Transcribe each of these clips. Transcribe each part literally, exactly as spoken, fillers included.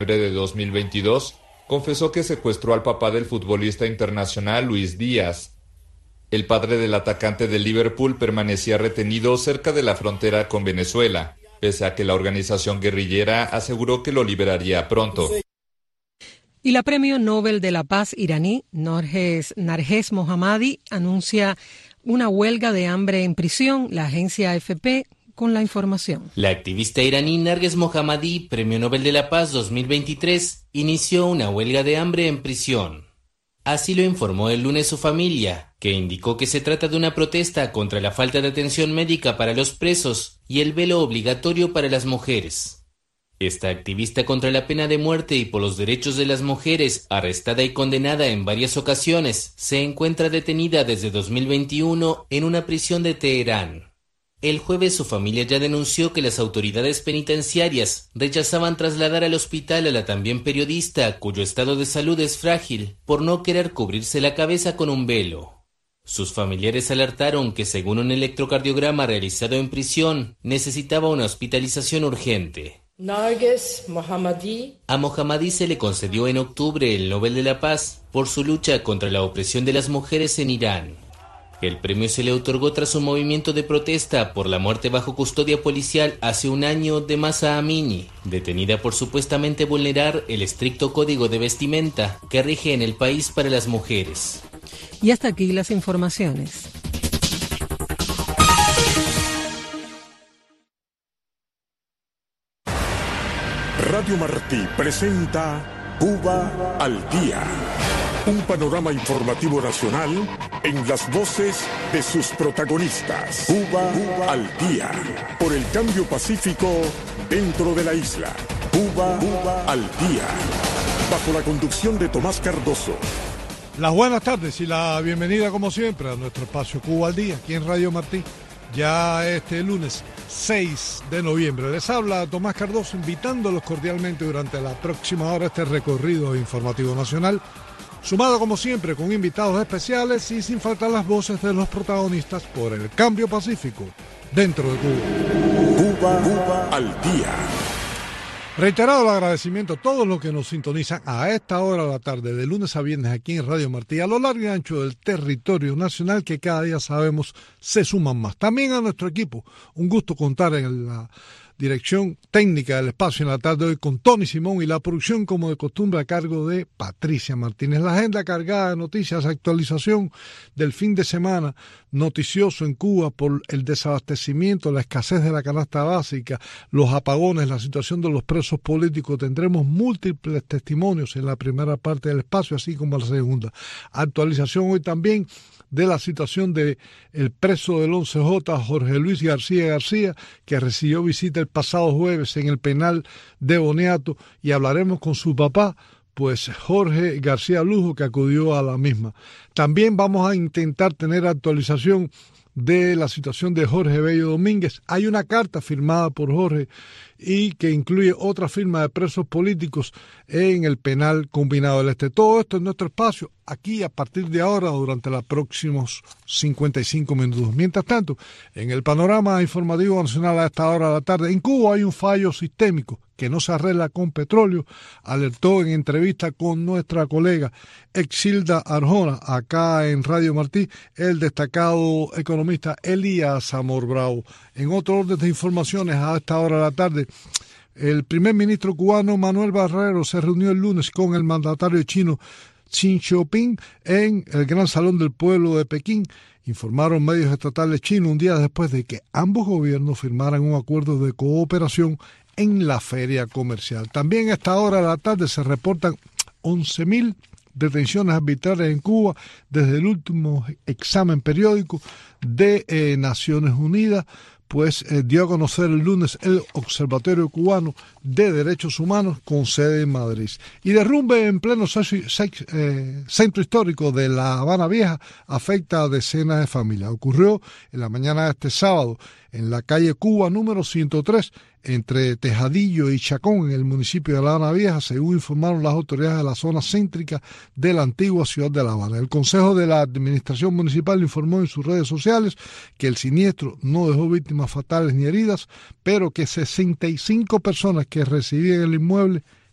de dos mil veintidós, confesó que secuestró al papá del futbolista internacional Luis Díaz. El padre del atacante del Liverpool permanecía retenido cerca de la frontera con Venezuela, pese a que la organización guerrillera aseguró que lo liberaría pronto. Y la Premio Nobel de la Paz iraní, Narges, Narges Mohammadi, anuncia una huelga de hambre en prisión. La agencia A F P con la información. La activista iraní Narges Mohammadi, Premio Nobel de la Paz dos mil veintitrés, inició una huelga de hambre en prisión. Así lo informó el lunes su familia, que indicó que se trata de una protesta contra la falta de atención médica para los presos y el velo obligatorio para las mujeres. Esta activista contra la pena de muerte y por los derechos de las mujeres, arrestada y condenada en varias ocasiones, se encuentra detenida desde dos mil veintiuno en una prisión de Teherán. El jueves su familia ya denunció que las autoridades penitenciarias rechazaban trasladar al hospital a la también periodista, cuyo estado de salud es frágil, por no querer cubrirse la cabeza con un velo. Sus familiares alertaron que, según un electrocardiograma realizado en prisión, necesitaba una hospitalización urgente. Narges Mohammadi. A Mohammadi se le concedió en octubre el Nobel de la Paz por su lucha contra la opresión de las mujeres en Irán. El premio se le otorgó tras un movimiento de protesta por la muerte bajo custodia policial hace un año de Mahsa Amini, detenida por supuestamente vulnerar el estricto código de vestimenta que rige en el país para las mujeres. Y hasta aquí las informaciones. Radio Martí presenta Cuba al Día. Un panorama informativo nacional en las voces de sus protagonistas. Cuba, Cuba al Día. Por el cambio pacífico dentro de la isla. Cuba, Cuba al Día. Bajo la conducción de Tomás Cardoso. Las buenas tardes y la bienvenida como siempre a nuestro espacio Cuba al Día, aquí en Radio Martí. Ya este lunes seis de noviembre. Les habla Tomás Cardoso, invitándolos cordialmente durante la próxima hora a este recorrido informativo nacional, sumado como siempre con invitados especiales y sin faltar las voces de los protagonistas por el cambio pacífico dentro de Cuba. Cuba, Cuba al Día. Reiterado el agradecimiento a todos los que nos sintonizan a esta hora de la tarde, de lunes a viernes aquí en Radio Martí, a lo largo y ancho del territorio nacional, que cada día sabemos se suman más. También a nuestro equipo, un gusto contar en la dirección técnica del espacio en la tarde de hoy con Tony Simón y la producción como de costumbre a cargo de Patricia Martínez. La agenda cargada de noticias, actualización del fin de semana noticioso en Cuba por el desabastecimiento, la escasez de la canasta básica, los apagones, la situación de los presos políticos. Tendremos múltiples testimonios en la primera parte del espacio, así como en la segunda. Actualización hoy también de la situación del preso del once J, Jorge Luis García García, que recibió visita el pasado jueves en el penal de Boniato, y hablaremos con su papá, pues Jorge García Lujo, que acudió a la misma. También vamos a intentar tener actualización de la situación de Jorge Bello Domínguez. Hay una carta firmada por Jorge y que incluye otra firma de presos políticos en el penal combinado del Este. Todo esto en nuestro espacio, aquí a partir de ahora, durante los próximos cincuenta y cinco minutos. Mientras tanto, en el panorama informativo nacional a esta hora de la tarde, en Cuba hay un fallo sistémico que no se arregla con petróleo, alertó en entrevista con nuestra colega Exilda Arjona, acá en Radio Martí, el destacado economista Elías Amor Bravo. En otro orden de informaciones a esta hora de la tarde, el primer ministro cubano Manuel Barrero se reunió el lunes con el mandatario chino Xi Jinping en el Gran Salón del Pueblo de Pekín. Informaron medios estatales chinos un día después de que ambos gobiernos firmaran un acuerdo de cooperación en la feria comercial. También a esta hora de la tarde se reportan once mil detenciones arbitrarias en Cuba desde el último examen periódico de eh, Naciones Unidas, pues eh, dio a conocer el lunes el Observatorio Cubano de Derechos Humanos con sede en Madrid. Y derrumbe en pleno sexo, sex, eh, centro histórico de La Habana Vieja afecta a decenas de familias. Ocurrió en la mañana de este sábado en la calle Cuba número ciento tres, entre Tejadillo y Chacón, en el municipio de La Habana Vieja, según informaron las autoridades de la zona céntrica de la antigua ciudad de La Habana. El Consejo de la Administración Municipal informó en sus redes sociales que el siniestro no dejó víctimas fatales ni heridas, pero que sesenta y cinco personas que residían en el inmueble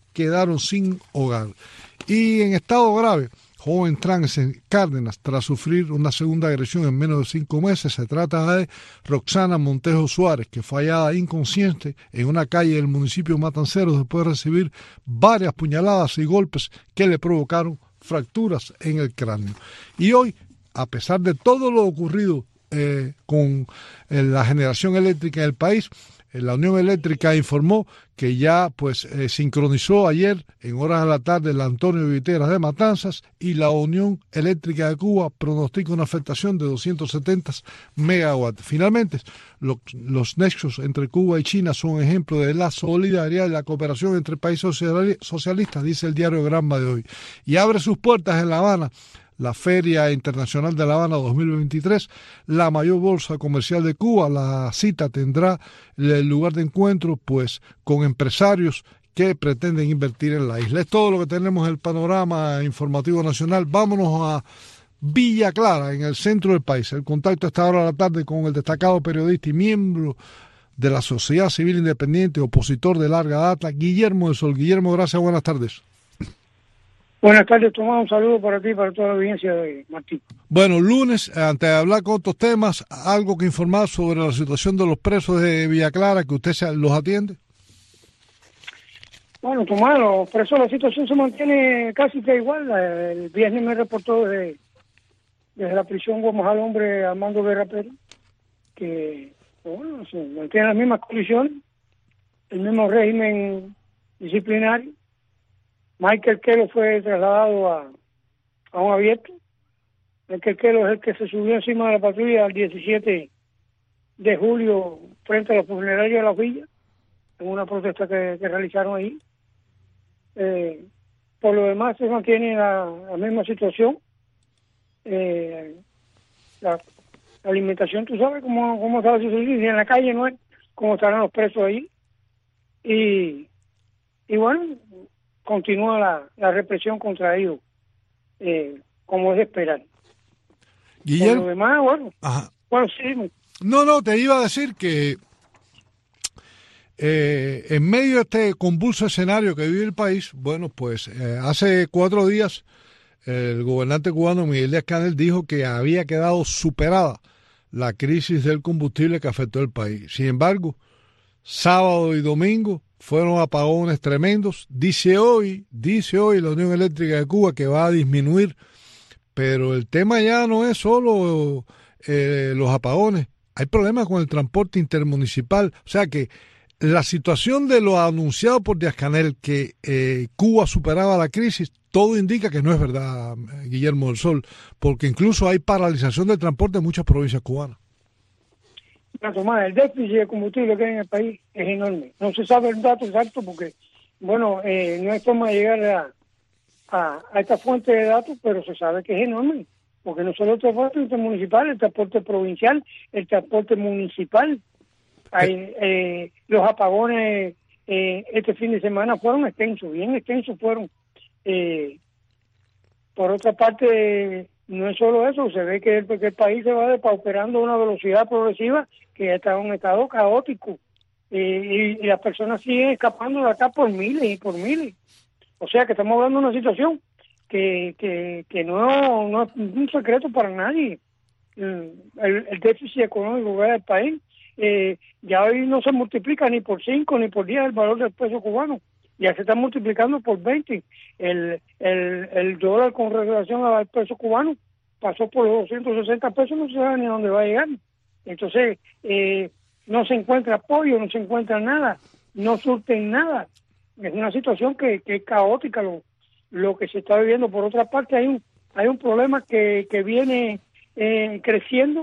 quedaron sin hogar. Y en estado grave, joven trans en Cárdenas, tras sufrir una segunda agresión en menos de cinco meses. Se trata de Roxana Montejo Suárez, que fue hallada inconsciente en una calle del municipio de Matanceros después de recibir varias puñaladas y golpes que le provocaron fracturas en el cráneo. Y hoy, a pesar de todo lo ocurrido eh, con eh, la generación eléctrica en el país, eh, la Unión Eléctrica informó que ya pues eh, sincronizó ayer en horas de la tarde el Antonio Viteras de Matanzas, y la Unión Eléctrica de Cuba pronostica una afectación de doscientos setenta megawatts. Finalmente, lo, los nexos entre Cuba y China son ejemplo de la solidaridad y la cooperación entre países socialistas, dice el diario Granma de hoy. Y abre sus puertas en La Habana la Feria Internacional de La Habana dos mil veintitrés, la mayor bolsa comercial de Cuba. La cita tendrá el lugar de encuentro pues con empresarios que pretenden invertir en la isla. Es todo lo que tenemos en el panorama informativo nacional. Vámonos a Villa Clara, en el centro del país. El contacto a esta hora de la tarde con el destacado periodista y miembro de la Sociedad Civil Independiente, opositor de larga data, Guillermo del Sol. Guillermo, gracias, buenas tardes. Buenas tardes, Tomás, un saludo para ti y para toda la audiencia de Martín. Bueno, lunes, antes de hablar con otros temas, algo que informar sobre la situación de los presos de Villa Clara, que usted se, los atiende. Bueno, Tomás, los presos, la situación se mantiene casi que igual. El viernes me reportó desde, desde la prisión Guamas al Hombre Armando Guerra Pérez, que bueno, se mantiene las mismas condiciones, el mismo régimen disciplinario. Michael Kelo fue trasladado a, a un abierto. Michael Kelo es el que se subió encima de la patrulla el diecisiete de julio frente a la funeraria de la Villa, en una protesta que, que realizaron ahí. Eh, por lo demás se mantiene la, la misma situación. Eh, la, la alimentación, tú sabes cómo, cómo está la situación, en la calle no es como estarán los presos ahí. Y, y bueno, continúa la, la represión contra ellos, eh, como es de esperar. Guillermo. Por lo demás, bueno, Ajá. bueno, sí. No, no, te iba a decir que eh, en medio de este convulso escenario que vive el país, bueno, pues eh, hace cuatro días el gobernante cubano Miguel Díaz-Canel dijo que había quedado superada la crisis del combustible que afectó el país. Sin embargo, sábado y domingo fueron apagones tremendos. Dice hoy, dice hoy la Unión Eléctrica de Cuba que va a disminuir, pero el tema ya no es solo eh, los apagones. Hay problemas con el transporte intermunicipal. O sea que la situación de lo anunciado por Díaz-Canel, que eh, Cuba superaba la crisis, todo indica que no es verdad, Guillermo del Sol, porque incluso hay paralización del transporte en muchas provincias cubanas. No, Tomás, el déficit de combustible que hay en el país es enorme. No se sabe el dato exacto porque, bueno, eh, no hay forma de llegar a, a, a esta fuente de datos, pero se sabe que es enorme. Porque no solo el transporte intermunicipal, el transporte provincial, el transporte municipal. Hay, eh, los apagones eh, este fin de semana fueron extensos, bien extensos fueron. Eh, por otra parte, no es solo eso, se ve que el, que el país se va depauperando a una velocidad progresiva que ya está en un estado caótico. Eh, y, y las personas siguen escapando de acá por miles y por miles. O sea que estamos hablando de una situación que, que, que no, no es un secreto para nadie. El, el déficit económico que hay del país, eh, ya hoy no se multiplica ni por cinco ni por diez el valor del peso cubano. Ya se está multiplicando por veinte. El, el, el dólar con relación al peso cubano pasó por los doscientos sesenta pesos, no se sabe ni a dónde va a llegar. Entonces, eh, no se encuentra apoyo, no se encuentra nada, no surten nada. Es una situación que, que es caótica lo, lo que se está viviendo. Por otra parte, hay un hay un problema que, que viene eh, creciendo,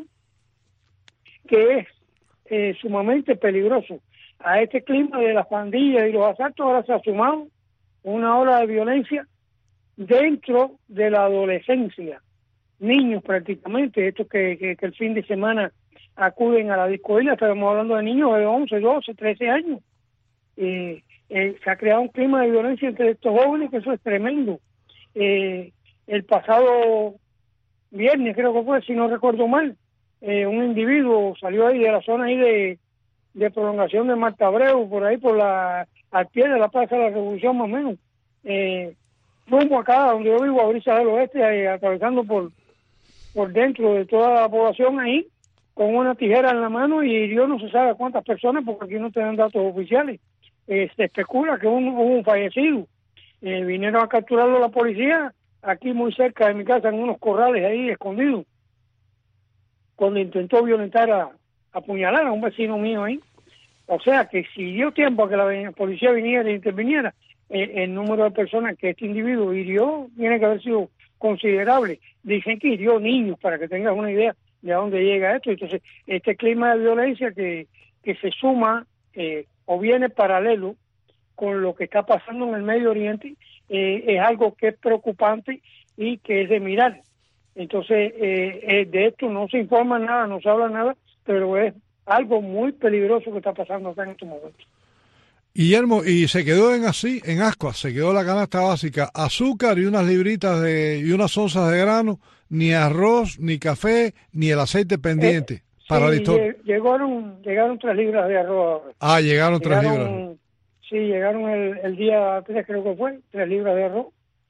que es eh, sumamente peligroso. A este clima de las pandillas y los asaltos ahora se ha sumado una ola de violencia dentro de la adolescencia. Niños prácticamente, estos que, que, que el fin de semana acuden a la discoteca, estamos hablando de niños de once, doce, trece años. Eh, eh, se ha creado un clima de violencia entre estos jóvenes que eso es tremendo. Eh, el pasado viernes, creo que fue, si no recuerdo mal, eh, un individuo salió ahí de la zona ahí de de prolongación de Marta Abreu, por ahí por la al pie de la Plaza de la Revolución más o menos, eh, rumbo acá donde yo vivo, a Brisa del Oeste, eh, atravesando por, por dentro de toda la población ahí, con una tijera en la mano, y hirió no se sabe cuántas personas, porque aquí no te dan datos oficiales. Eh, se especula que hubo un, un fallecido. Eh, vinieron a capturarlo la policía, aquí muy cerca de mi casa, en unos corrales ahí escondidos, cuando intentó violentar a, apuñalar a un vecino mío ahí. O sea que si dio tiempo a que la policía viniera e interviniera, eh, el número de personas que este individuo hirió tiene que haber sido considerable. Dicen que hirió niños, para que tengas una idea de a dónde llega esto. Entonces, este clima de violencia que, que se suma eh, o viene paralelo con lo que está pasando en el Medio Oriente, eh, es algo que es preocupante y que es de mirar. Entonces, eh, eh, de esto no se informa nada, no se habla nada, pero es algo muy peligroso que está pasando acá en estos momentos. Guillermo, y se quedó en así, en Ascuas, se quedó la canasta básica, azúcar y unas libritas de y unas onzas de grano, ni arroz, ni café, ni el aceite pendiente Eh, para sí, la historia. Llegaron, llegaron tres libras de arroz. Ah, llegaron, llegaron tres libras. Sí, llegaron el, el día tres, creo que fue, tres libras de arroz.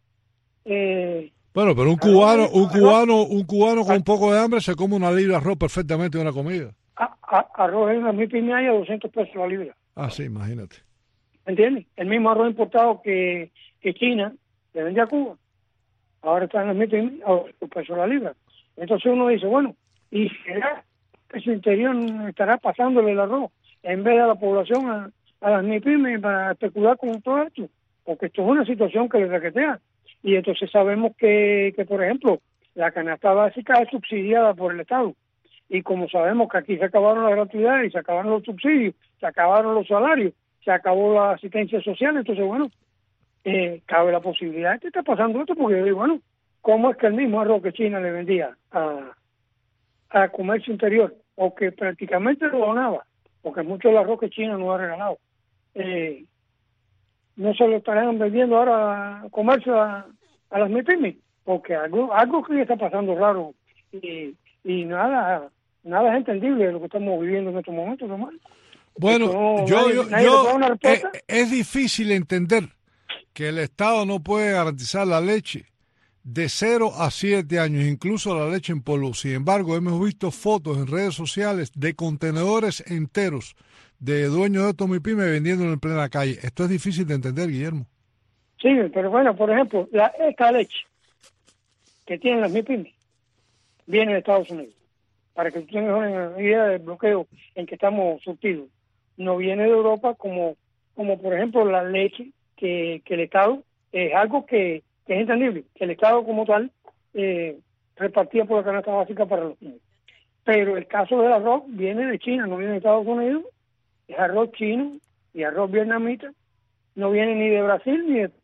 Eh, bueno, pero un cubano, un cubano, un cubano con un poco de hambre se come una libra de arroz perfectamente de una comida. A, a, arroz en la mi piña a doscientos pesos la libra. Ah, sí, imagínate. ¿Entiendes? El mismo arroz importado que, que China le vende a Cuba, ahora está en las mi piña a doscientos pesos la libra. Entonces uno dice, bueno, ¿y será que su interior estará pasándole el arroz en vez de a la población a, a las MIPYMES para especular con todo esto? Porque esto es una situación que le raquetea. Y entonces sabemos que, que, por ejemplo, la canasta básica es subsidiada por el Estado. Y como sabemos que aquí se acabaron las gratuidades, se acabaron los subsidios, se acabaron los salarios, se acabó la asistencia social, entonces, bueno, eh, cabe la posibilidad de que está pasando esto, porque yo digo, bueno, ¿cómo es que el mismo arroz que China le vendía a, a comercio interior, o que prácticamente lo donaba, porque mucho del arroz que China nos ha regalado, eh, no se lo estarán vendiendo ahora a comercio a, a las MIPYMES? Porque algo algo que está pasando raro, y, y nada nada es entendible de lo que estamos viviendo en estos momentos, ¿no? Bueno, no, yo, nadie, yo, nadie yo es, es difícil entender que el Estado no puede garantizar la leche de cero a siete años, incluso la leche en polvo. Sin embargo, hemos visto fotos en redes sociales de contenedores enteros de dueños de estos MIPYMES vendiéndolo en plena calle. Esto es difícil de entender, Guillermo. Sí, pero bueno, por ejemplo, la, esta leche que tienen las MIPYMES viene de Estados Unidos. Para que tú tengas una idea del bloqueo en que estamos surtidos. No viene de Europa como, como por ejemplo, la leche que, que el Estado, es algo que, que es entendible, que el Estado como tal eh, repartía por la canasta básica para los niños. Pero el caso del arroz viene de China, no viene de Estados Unidos, es arroz chino y arroz vietnamita, no viene ni de Brasil ni de...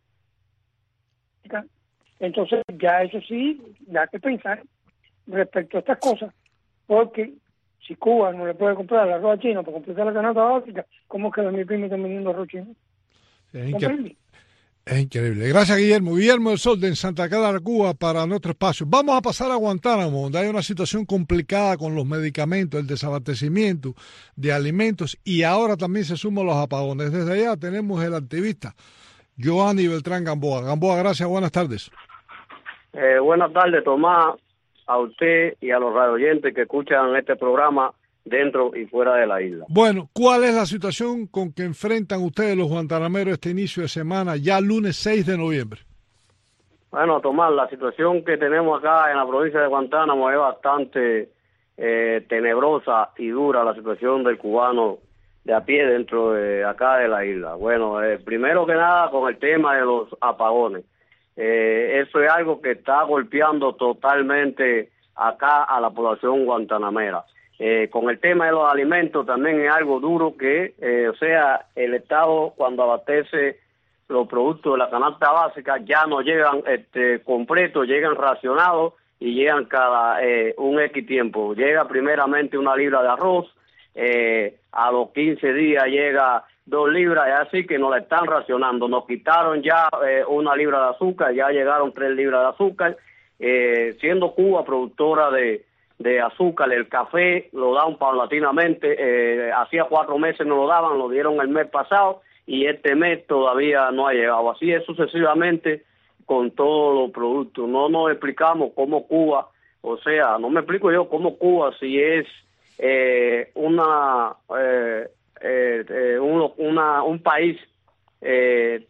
Entonces ya eso sí, da que pensar respecto a estas cosas, porque si Cuba no le puede comprar el arroz a China para completar la canasta básica, ¿cómo es que los MIPYMES están vendiendo arroz chino? Es increíble. Es increíble. Gracias, Guillermo. Guillermo del Sol, de en Santa Clara, Cuba, para nuestro espacio. Vamos a pasar a Guantánamo, donde hay una situación complicada con los medicamentos, el desabastecimiento de alimentos, y ahora también se suman los apagones. Desde allá tenemos el activista Giovanni Beltrán Gamboa. Gamboa, gracias, buenas tardes. Eh, buenas tardes, Tomás, a usted y a los radioyentes que escuchan este programa dentro y fuera de la isla. Bueno, ¿cuál es la situación con que enfrentan ustedes los guantanameros este inicio de semana, ya lunes seis de noviembre? Bueno, Tomás, la situación que tenemos acá en la provincia de Guantánamo es bastante eh, tenebrosa y dura, la situación del cubano de a pie dentro de acá de la isla. Bueno, eh, primero que nada con el tema de los apagones. Eh, eso es algo que está golpeando totalmente acá a la población guantanamera. Eh, con el tema de los alimentos también es algo duro que, eh, o sea, el Estado cuando abastece los productos de la canasta básica ya no llegan este, completos, llegan racionados y llegan cada eh, un X tiempo. Llega primeramente una libra de arroz, eh, a los quince días llega dos libras, y así que nos la están racionando. Nos quitaron ya eh, una libra de azúcar, ya llegaron tres libras de azúcar, eh, siendo Cuba productora de, de azúcar, el café lo dan paulatinamente, eh, hacía cuatro meses no lo daban, lo dieron el mes pasado, y este mes todavía no ha llegado. Así es sucesivamente con todos los productos. No nos explicamos cómo Cuba, o sea, no me explico yo cómo Cuba, si es eh, una, eh, eh, eh, un, una un país eh,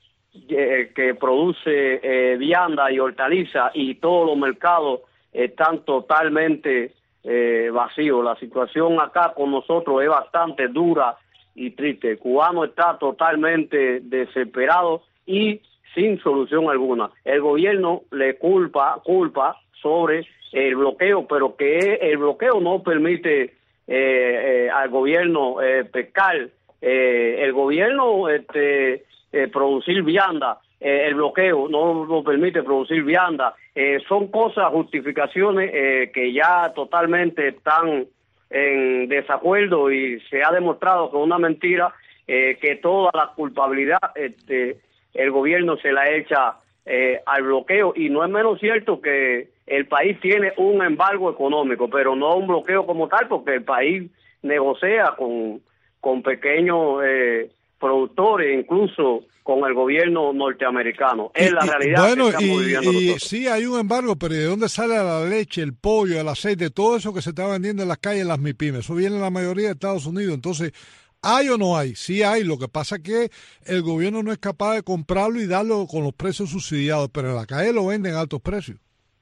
que produce eh, vianda y hortaliza y todos los mercados están totalmente eh, vacíos. La situación acá con nosotros es bastante dura y triste. El cubano está totalmente desesperado y sin solución alguna. El gobierno le culpa culpa sobre el bloqueo, pero que el bloqueo no permite eh, eh, al gobierno eh, pescar. Eh, el gobierno este eh, producir vianda, eh, el bloqueo no lo permite producir vianda. Eh, son cosas, justificaciones eh, que ya totalmente están en desacuerdo y se ha demostrado que es una mentira, eh, que toda la culpabilidad este, el gobierno se la echa eh, al bloqueo, y no es menos cierto que el país tiene un embargo económico, pero no un bloqueo como tal, porque el país negocia con, con pequeños eh, productores, incluso con el gobierno norteamericano. Es la realidad. Bueno, que estamos y, viviendo y nosotros. sí hay un embargo, pero ¿de dónde sale la leche, el pollo, el aceite, todo eso que se está vendiendo en las calles, en las MIPYMES? Eso viene en la mayoría de Estados Unidos. Entonces, ¿hay o no hay? Sí hay. Lo que pasa es que el gobierno no es capaz de comprarlo y darlo con los precios subsidiados, pero en la calle lo venden a altos precios.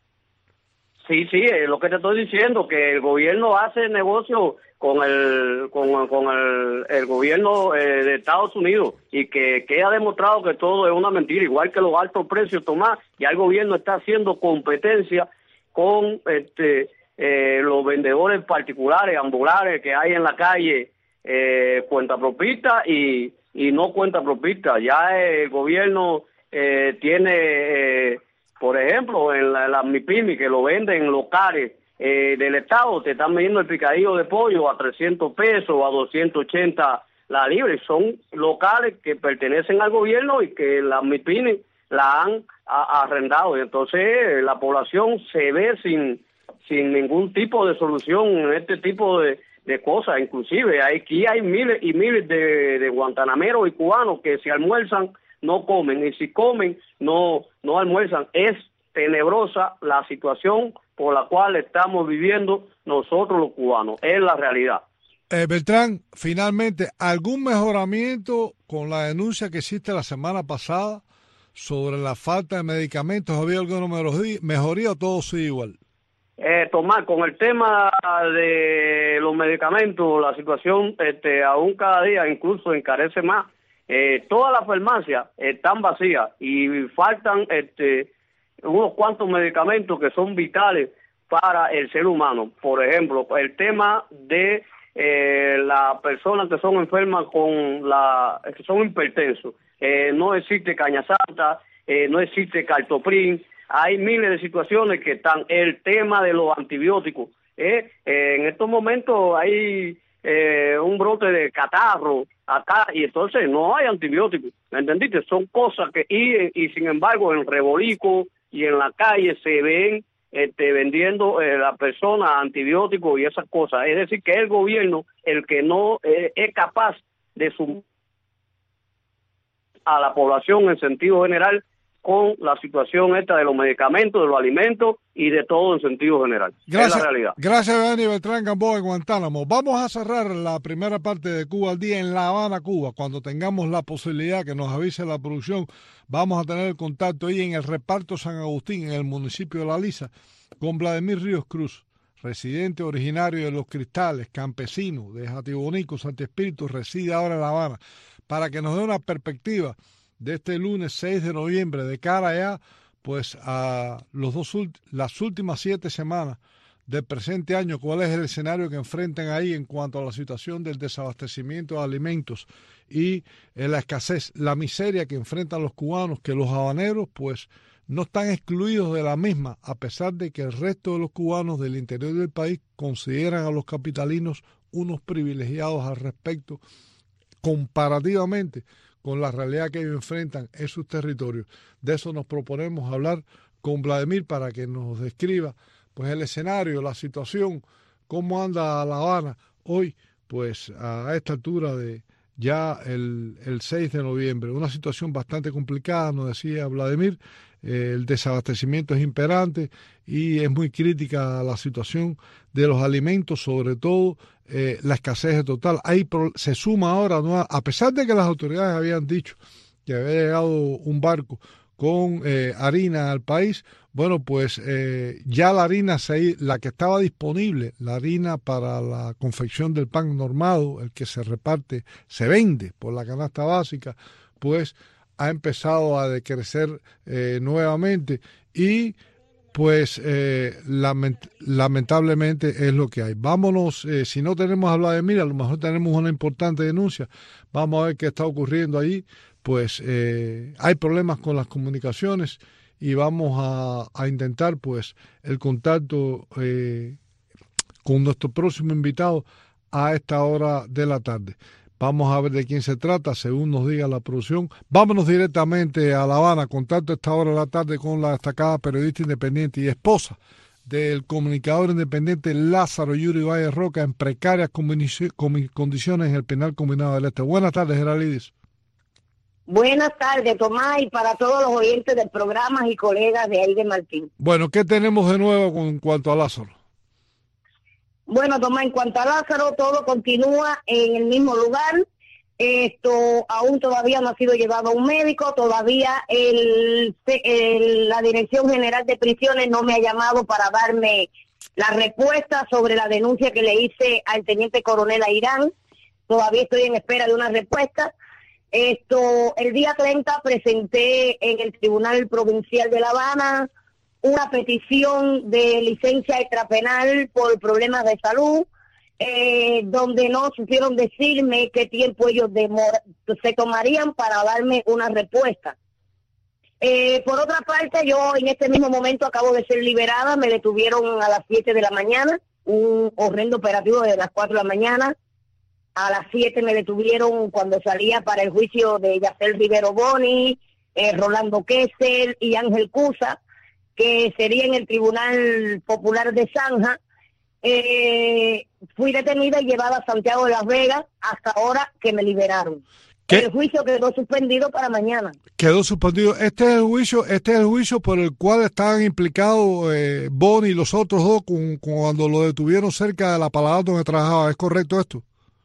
Sí, sí, es lo que te estoy diciendo, que el gobierno hace negocio con el con, con el, el gobierno eh, de Estados Unidos, y que queda demostrado que todo es una mentira, igual que los altos precios, Tomás. Ya el gobierno está haciendo competencia con este eh, los vendedores particulares, ambulares que hay en la calle, eh, cuenta propista y, y no cuenta propista. Ya el gobierno eh, tiene... Eh, Por ejemplo, en la, la MIPYME, que lo venden en locales eh, del Estado, te están vendiendo el picadillo de pollo a trescientos pesos o a doscientos ochenta la libre. Son locales que pertenecen al gobierno y que la MIPYME la han a, arrendado. Y entonces la población se ve sin sin ningún tipo de solución en este tipo de, de cosas. Inclusive aquí hay miles y miles de, de guantanameros y cubanos que se almuerzan no comen, y si comen, no no almuerzan. Es tenebrosa la situación por la cual estamos viviendo nosotros los cubanos, es la realidad. Eh, Beltrán, finalmente, ¿algún mejoramiento con la denuncia que hiciste la semana pasada sobre la falta de medicamentos? ¿Había alguna mejoría o todo sigue igual? Eh, Tomás, con el tema de los medicamentos, la situación este, aún cada día incluso encarece más. Eh, todas las farmacias están vacías y faltan este, unos cuantos medicamentos que son vitales para el ser humano. Por ejemplo, el tema de eh, las personas que son enfermas con la, que son hipertensos. Eh, no existe caña santa, eh, no existe cartoprin. Hay miles de situaciones que están. El tema de los antibióticos. Eh, eh, en estos momentos hay eh, un brote de catarro acá y entonces no hay antibióticos, ¿me entendiste? Son cosas que, y, y sin embargo en Rebolico y en la calle se ven este, vendiendo eh, la persona antibióticos y esas cosas. Es decir, que es el gobierno el que no eh, es capaz de sumar a la población en sentido general con la situación esta de los medicamentos, de los alimentos y de todo en sentido general. Gracias, es la realidad. Gracias, Dani Beltrán Gamboa en Guantánamo. Vamos a cerrar la primera parte de Cuba al Día en La Habana, Cuba. Cuando tengamos la posibilidad que nos avise la producción, vamos a tener el contacto ahí en el reparto San Agustín, en el municipio de La Lisa, con Vladimir Ríos Cruz, residente originario de Los Cristales, campesino de Jatibonico, Santi Espíritu, reside ahora en La Habana, para que nos dé una perspectiva de este lunes seis de noviembre, de cara ya pues a los dos las últimas siete semanas del presente año, cuál es el escenario que enfrentan ahí en cuanto a la situación del desabastecimiento de alimentos y en la escasez, la miseria que enfrentan los cubanos, que los habaneros pues no están excluidos de la misma, a pesar de que el resto de los cubanos del interior del país consideran a los capitalinos unos privilegiados al respecto, comparativamente con la realidad que ellos enfrentan en sus territorios. De eso nos proponemos hablar con Vladimir para que nos describa pues el escenario, la situación, cómo anda La Habana hoy, pues a esta altura de, ya el, el seis de noviembre. Una situación bastante complicada, nos decía Vladimir. Eh, el desabastecimiento es imperante y es muy crítica la situación de los alimentos, sobre todo eh, la escasez total. Ahí se suma ahora, ¿no? A pesar de que las autoridades habían dicho que había llegado un barco con eh, harina al país, bueno, pues eh, ya la harina, se, la que estaba disponible, la harina para la confección del pan normado, el que se reparte, se vende por la canasta básica, pues ha empezado a decrecer eh, nuevamente y pues eh, lament lamentablemente es lo que hay. Vámonos, eh, si no tenemos a Vladimir, a lo mejor tenemos una importante denuncia, vamos a ver qué está ocurriendo allí. Pues eh, hay problemas con las comunicaciones y vamos a, a intentar pues el contacto eh, con nuestro próximo invitado a esta hora de la tarde. Vamos a ver de quién se trata, según nos diga la producción. Vámonos directamente a La Habana, contacto a esta hora de la tarde con la destacada periodista independiente y esposa del comunicador independiente Lázaro Yuri Valle Roca, en precarias condiciones en el penal combinado del Este. Buenas tardes, Geralidis. Buenas tardes, Tomás, y para todos los oyentes del programa y colegas de ahí de Martín. Bueno, ¿qué tenemos de nuevo con cuanto a Lázaro? Bueno, Tomás, en cuanto a Lázaro, todo continúa en el mismo lugar. Esto aún todavía no ha sido llevado a un médico, todavía el, el, la Dirección General de Prisiones no me ha llamado para darme la respuesta sobre la denuncia que le hice al teniente coronel Airán. Todavía estoy en espera de una respuesta. Esto, el día treinta presenté en el Tribunal Provincial de La Habana una petición de licencia extrapenal por problemas de salud, eh, donde no supieron decirme qué tiempo ellos se tomarían para darme una respuesta. Eh, por otra parte, yo en este mismo momento acabo de ser liberada, me detuvieron a las siete de la mañana, un horrendo operativo desde las cuatro de la mañana. A las siete me detuvieron cuando salía para el juicio de Yacel Rivero Boni, eh, Rolando Kessel y Ángel Cusa, que sería en el Tribunal Popular de Zanja. Eh, fui detenida y llevada a Santiago de Las Vegas hasta ahora que me liberaron. ¿Qué? El juicio quedó suspendido para mañana. Quedó suspendido. Este es el juicio, este es el juicio por el cual estaban implicados eh, Boni y los otros dos con, con cuando lo detuvieron cerca de la palada donde trabajaba. ¿Es correcto esto?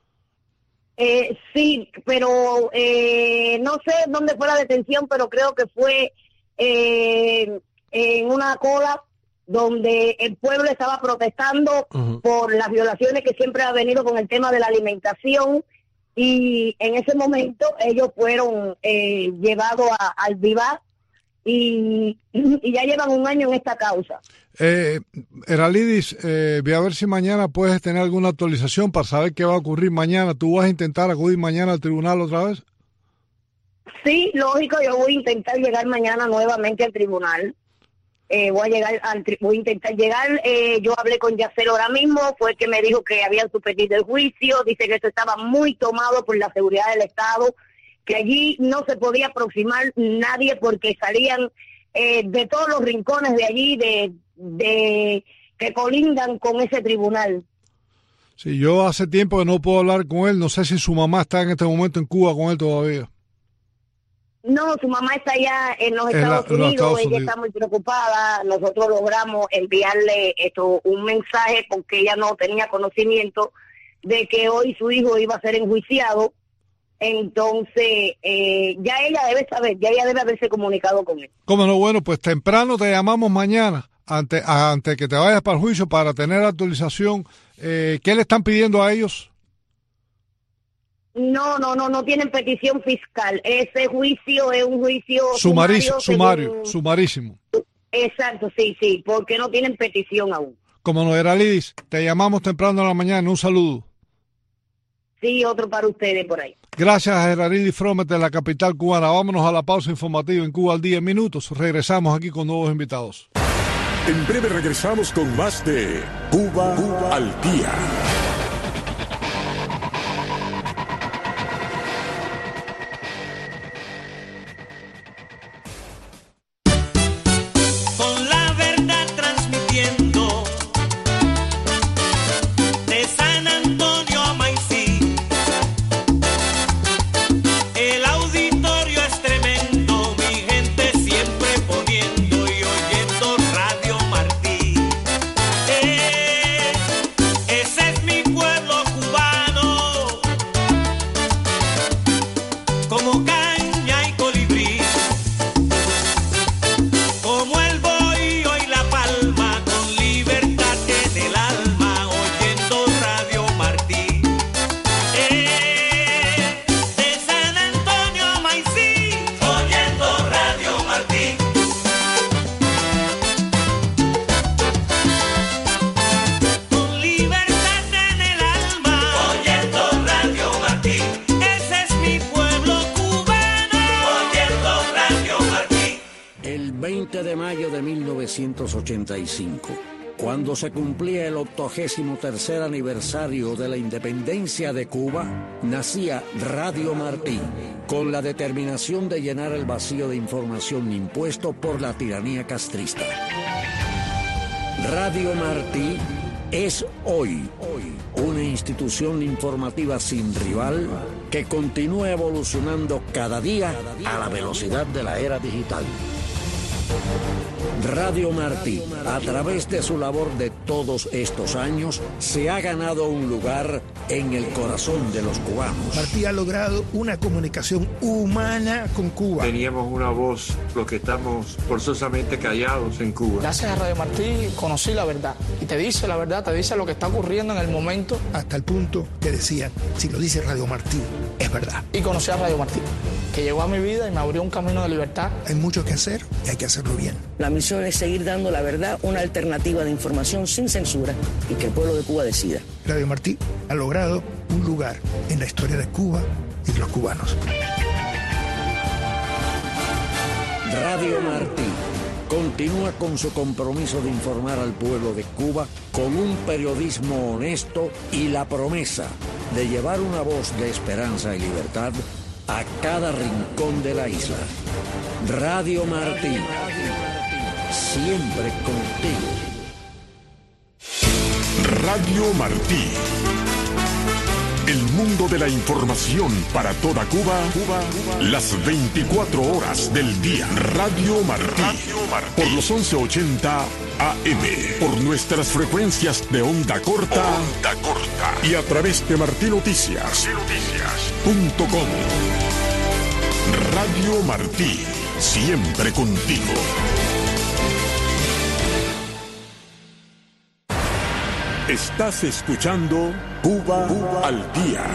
Eh, sí, pero eh, no sé dónde fue la detención, pero creo que fue eh, en una cola donde el pueblo estaba protestando uh-huh. por las violaciones que siempre ha venido con el tema de la alimentación, y en ese momento ellos fueron eh, llevados a, al Vivar y, y ya llevan un año en esta causa. Eh, Eralidis, eh, voy a ver si mañana puedes tener alguna actualización para saber qué va a ocurrir mañana. ¿Tú vas a intentar acudir mañana al tribunal otra vez? Sí, lógico, yo voy a intentar llegar mañana nuevamente al tribunal. Eh, voy a llegar, al tri voy a intentar llegar. Eh, yo hablé con Yacel ahora mismo, fue el que me dijo que habían suspendido el juicio. Dice que esto estaba muy tomado por la seguridad del Estado, que allí no se podía aproximar nadie porque salían eh, de todos los rincones de allí, de de que colindan con ese tribunal. Sí, yo hace tiempo que no puedo hablar con él, no sé si su mamá está en este momento en Cuba con él todavía. No, su mamá está allá en los, Estados, la, Unidos, en los Estados Unidos, ella está muy preocupada. Nosotros logramos enviarle esto un mensaje porque ella no tenía conocimiento de que hoy su hijo iba a ser enjuiciado. Entonces, eh, ya ella debe saber, ya ella debe haberse comunicado con él. ¿Cómo no? Bueno, pues temprano te llamamos mañana, antes ante que te vayas para el juicio, para tener actualización. Eh, ¿Qué le están pidiendo a ellos? No, no, no, no tienen petición fiscal. Ese juicio es un juicio sumarísimo, sumario, sumario, sumarísimo. Exacto, sí, sí, porque no tienen petición aún. Como no, Eralidis, te llamamos temprano en la mañana. Un saludo. Sí, otro para ustedes por ahí. Gracias a Geralidis Fromet de la capital cubana. Vámonos a la pausa informativa en Cuba al día en minutos. Regresamos aquí con nuevos invitados. En breve regresamos con más de Cuba, Cuba al día. El veinte de mayo de mil novecientos ochenta y cinco, cuando se cumplía el octogésimo tercer aniversario de la independencia de Cuba, nacía Radio Martí, con la determinación de llenar el vacío de información impuesto por la tiranía castrista. Radio Martí es hoy, hoy una institución informativa sin rival que continúa evolucionando cada día a la velocidad de la era digital. Radio Martí, a través de su labor de todos estos años, se ha ganado un lugar en el corazón de los cubanos. Martí ha logrado una comunicación humana con Cuba. Teníamos una voz, los que estamos forzosamente callados en Cuba. Gracias a Radio Martí conocí la verdad. Y te dice la verdad, te dice lo que está ocurriendo en el momento. Hasta el punto que decían, si lo dice Radio Martí, es verdad. Y conocí a Radio Martí, que llegó a mi vida y me abrió un camino de libertad. Hay mucho que hacer y hay que hacerlo bien. La misión es seguir dando la verdad, una alternativa de información sin censura y que el pueblo de Cuba decida. Radio Martí ha logrado un lugar en la historia de Cuba y de los cubanos. Radio Martí continúa con su compromiso de informar al pueblo de Cuba con un periodismo honesto y la promesa de llevar una voz de esperanza y libertad a cada rincón de la isla. Radio Martí, siempre contigo. Radio Martí. El mundo de la información para toda Cuba, Cuba, las veinticuatro horas del día. Radio Martí. Radio Martí. Por los once ochenta A M. Por nuestras frecuencias de onda corta. Onda corta. Y a través de martí noticias punto com. Radio Martí. Siempre contigo. Estás escuchando Cuba, Cuba al día.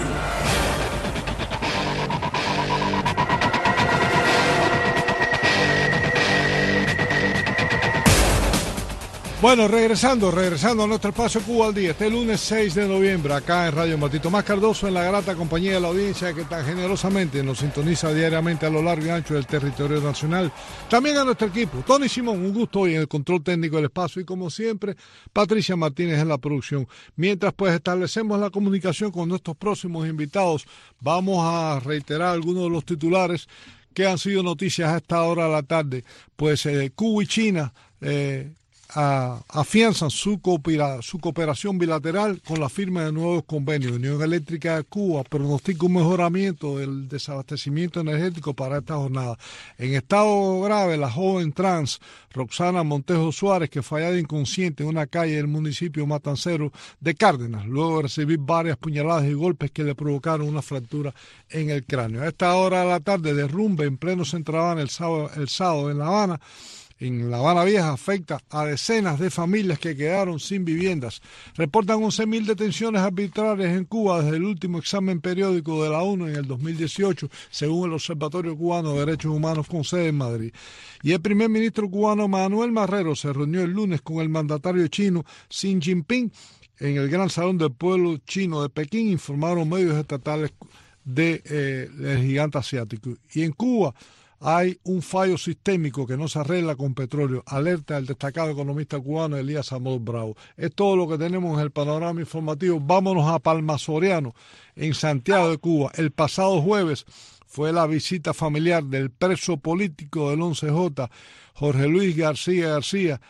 Bueno, regresando, regresando a nuestro espacio Cuba al día, este lunes seis de noviembre, acá en Radio Martí. Tomás Cardoso en la grata compañía de la audiencia que tan generosamente nos sintoniza diariamente a lo largo y ancho del territorio nacional. También a nuestro equipo, Tony Simón, un gusto hoy en el control técnico del espacio y como siempre, Patricia Martínez en la producción. Mientras pues establecemos la comunicación con nuestros próximos invitados, vamos a reiterar algunos de los titulares que han sido noticias a esta hora de la tarde. Pues eh, Cuba y China eh, A, afianzan su, coopera, su cooperación bilateral con la firma de nuevos convenios. Unión Eléctrica de Cuba pronostica un mejoramiento del desabastecimiento energético para esta jornada. En estado grave, la joven trans Roxana Montejo Suárez, que fallada inconsciente en una calle del municipio matancero de Cárdenas, luego de recibir varias puñaladas y golpes que le provocaron una fractura en el cráneo. A esta hora de la tarde, derrumbe en pleno centro de Habana el sábado, el sábado en La Habana. En La Habana Vieja afecta a decenas de familias que quedaron sin viviendas. Reportan once mil detenciones arbitrarias en Cuba desde el último examen periódico de la ONU en el dos mil dieciocho, según el Observatorio Cubano de Derechos Humanos con sede en Madrid. Y el primer ministro cubano Manuel Marrero se reunió el lunes con el mandatario chino Xi Jinping en el Gran Salón del Pueblo Chino de Pekín, informaron medios estatales de, eh, del gigante asiático. Y en Cuba hay un fallo sistémico que no se arregla con petróleo, alerta el destacado economista cubano Elías Amor Bravo. Es todo lo que tenemos en el panorama informativo. Vámonos a Palma Soriano, en Santiago de Cuba. El pasado jueves fue la visita familiar del preso político del once J, Jorge Luis García García,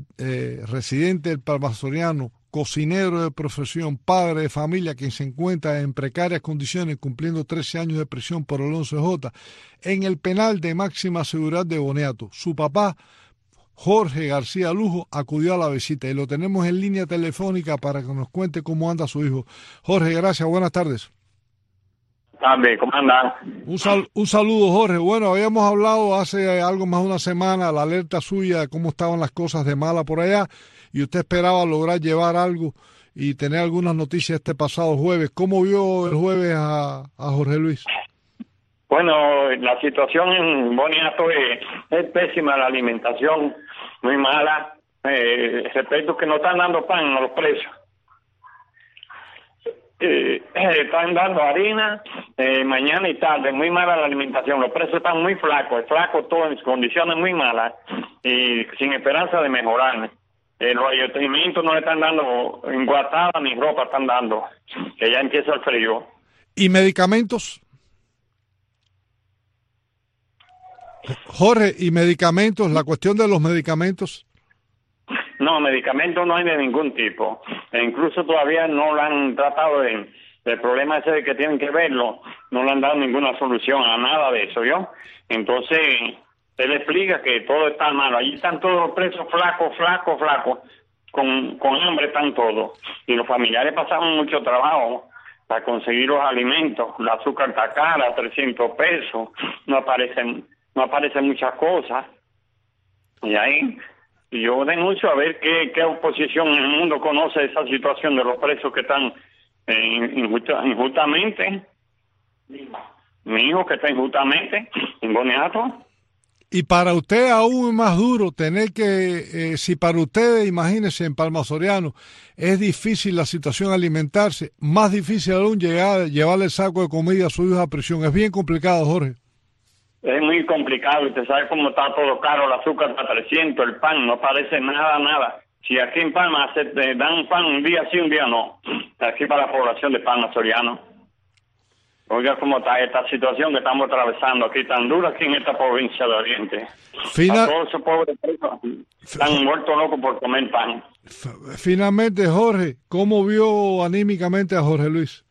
eh, residente del Palma Soriano, cocinero de profesión, padre de familia, quien se encuentra en precarias condiciones cumpliendo trece años de prisión por el once J en el penal de máxima seguridad de Boniato. Su papá, Jorge García Lujo, acudió a la visita y lo tenemos en línea telefónica para que nos cuente cómo anda su hijo. Jorge, gracias, buenas tardes. Tarde, ¿cómo andan? Un, sal, un saludo, Jorge. Bueno, habíamos hablado hace algo más de una semana, la alerta suya de cómo estaban las cosas de mala por allá, y usted esperaba lograr llevar algo y tener algunas noticias este pasado jueves. ¿Cómo vio el jueves a, a Jorge Luis? Bueno, la situación en Boniato es, es pésima, la alimentación muy mala, eh, respecto que no están dando pan a los presos. Eh, eh, están dando harina eh, mañana y tarde, muy mala la alimentación, los presos están muy flacos, flacos todos en condiciones muy malas y sin esperanza de mejorar. Eh, los ayuntamientos no le están dando enguatada ni ropa, están dando, que ya empieza el frío. ¿Y medicamentos? Jorge, ¿y medicamentos? La cuestión de los medicamentos. No, medicamentos no hay de ningún tipo. E incluso todavía no lo han tratado de, del problema ese de que tienen que verlo, no le han dado ninguna solución a nada de eso, ¿yo? Entonces, él explica que todo está malo. Allí están todos los presos flacos, flacos, flacos, con, con hambre están todos. Y los familiares pasaron mucho trabajo para conseguir los alimentos. El azúcar está cara, trescientos pesos, no aparecen, no aparecen muchas cosas. Y ahí yo denuncio a ver qué, qué oposición en el mundo conoce esa situación de los presos que están eh, injusta, injustamente. Mi hijo que está injustamente en Boniato. Y para usted aún es más duro tener que, eh, si para ustedes, imagínense, en Palma Soriano, es difícil la situación alimentarse, más difícil aún llegar, llevarle el saco de comida a su hijo a prisión. Es bien complicado, Jorge. Es muy complicado, usted sabe cómo está todo caro, el azúcar está trescientos, el pan no parece nada, nada. Si aquí en Palma se eh, dan pan un día sí, un día no, aquí para la población de Palma Soriano. Oiga cómo está esta situación que estamos atravesando aquí, tan dura aquí en esta provincia de Oriente. Final... A todos esos pobres presos están muertos locos por comer pan. Finalmente, Jorge, ¿cómo vio anímicamente a Jorge Luis?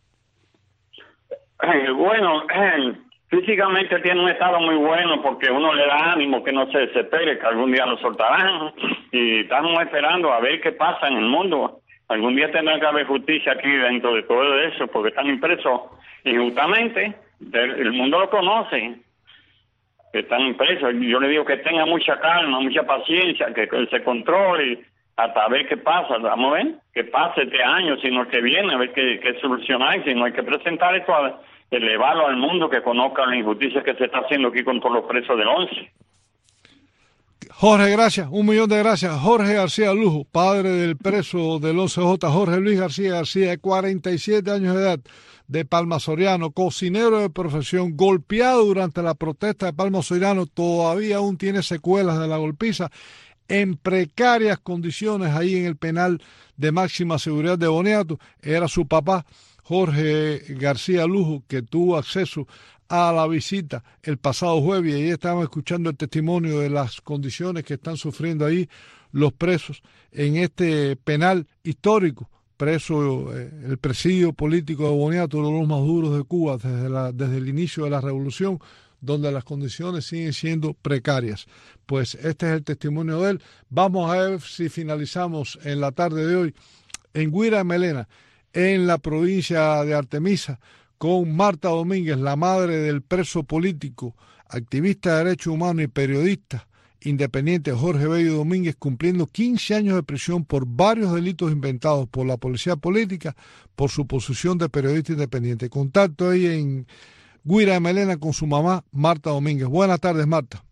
Eh, bueno, eh, físicamente tiene un estado muy bueno porque uno le da ánimo que no se desespere, que algún día lo soltarán. Y estamos esperando a ver qué pasa en el mundo. Algún día tendrá que haber justicia aquí dentro de todo eso porque están impresos injustamente. El mundo lo conoce, que están presos. Yo le digo que tenga mucha calma, mucha paciencia, que, que se controle hasta ver qué pasa. Vamos a ver qué pasa este año, sino que viene, a ver qué, qué solucionar, si no hay que presentar esto, a elevarlo al mundo, que conozca la injusticia que se está haciendo aquí con todos los presos del once. Jorge, gracias, un millón de gracias. Jorge García Lujo, padre del preso del once J, Jorge Luis García García, de cuarenta y siete años de edad, de Palma Soriano, cocinero de profesión, golpeado durante la protesta de Palma Soriano, todavía aún tiene secuelas de la golpiza, en precarias condiciones ahí en el penal de máxima seguridad de Boniato. Era su papá, Jorge García Lujo, que tuvo acceso a la visita el pasado jueves, y ahí estábamos escuchando el testimonio de las condiciones que están sufriendo ahí los presos en este penal histórico, preso eh, el presidio político de Boniato, uno de los más duros de Cuba desde, la, desde el inicio de la revolución, donde las condiciones siguen siendo precarias. Pues este es el testimonio de él. Vamos a ver si finalizamos en la tarde de hoy en Guira Melena, en la provincia de Artemisa, con Marta Domínguez, la madre del preso político, activista de derechos humanos y periodista independiente Jorge Bello Domínguez, cumpliendo quince años de prisión por varios delitos inventados por la policía política por su posición de periodista independiente. Contacto ahí en Guira de Melena con su mamá, Marta Domínguez. Buenas tardes, Marta.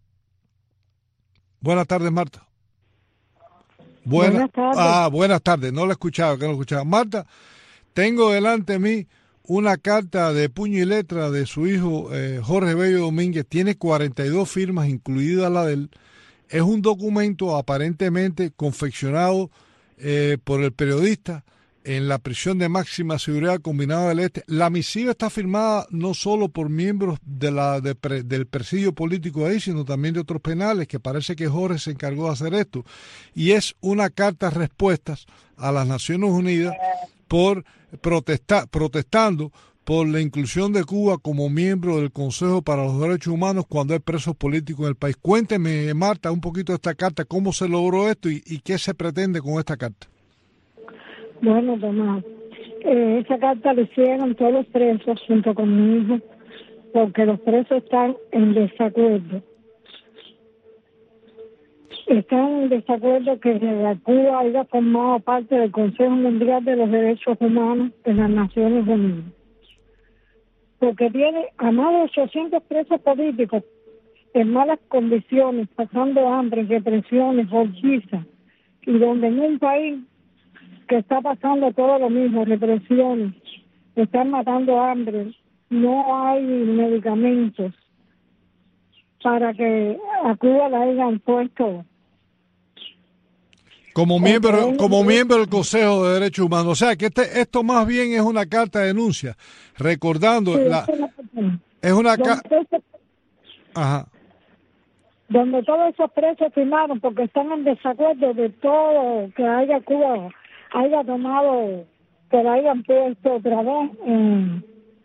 Buenas tardes, Marta. Buena, buenas tardes. Ah, buenas tardes. No la escuchaba, que no la escuchaba. Marta, tengo delante de mí una carta de puño y letra de su hijo eh, Jorge Bello Domínguez. Tiene cuarenta y dos firmas, incluida la de él. Es un documento aparentemente confeccionado eh, por el periodista en la prisión de máxima seguridad Combinado del Este. La misiva está firmada no solo por miembros de la de pre, del presidio político ahí, sino también de otros penales, que parece que Jorge se encargó de hacer esto. Y es una carta de respuestas a las Naciones Unidas por protestar, protestando por la inclusión de Cuba como miembro del Consejo para los Derechos Humanos cuando hay presos políticos en el país. Cuénteme, Marta, un poquito de esta carta, cómo se logró esto y, y qué se pretende con esta carta. Bueno, Tomás, eh, esa carta la hicieron todos los presos junto con mi hijo, porque los presos están en desacuerdo. Están en desacuerdo que Cuba haya formado parte del Consejo Mundial de los Derechos Humanos de las Naciones Unidas, porque tiene a más de ochocientos presos políticos en malas condiciones, pasando hambre, represiones, golpizas, y donde en un país que está pasando todo lo mismo, represiones, están matando hambre, no hay medicamentos para que a Cuba la hayan puesto. Como miembro, como miembro del Consejo de Derechos Humanos. O sea, que este, esto más bien es una carta de denuncia, recordando, sí, la, es una carta... Ajá. Donde todos esos presos firmaron porque están en desacuerdo de todo que haya Cuba, haya tomado, que la hayan puesto otra vez en,